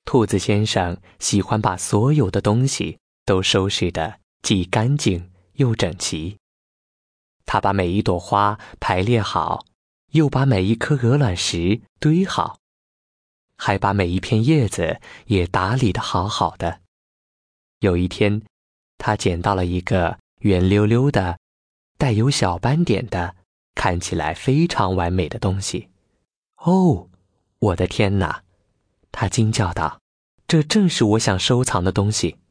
兔子先生喜欢把所有的东西都收拾得既干净又整齐。他把每一朵花排列好，又把每一颗鹅卵石堆好，还把每一片叶子也打理得好好的。有一天，他捡到了一个圆溜溜的、带有小斑点的、看起来非常完美的东西。哦，我的天哪！他惊叫道，这正是我想收藏的东西。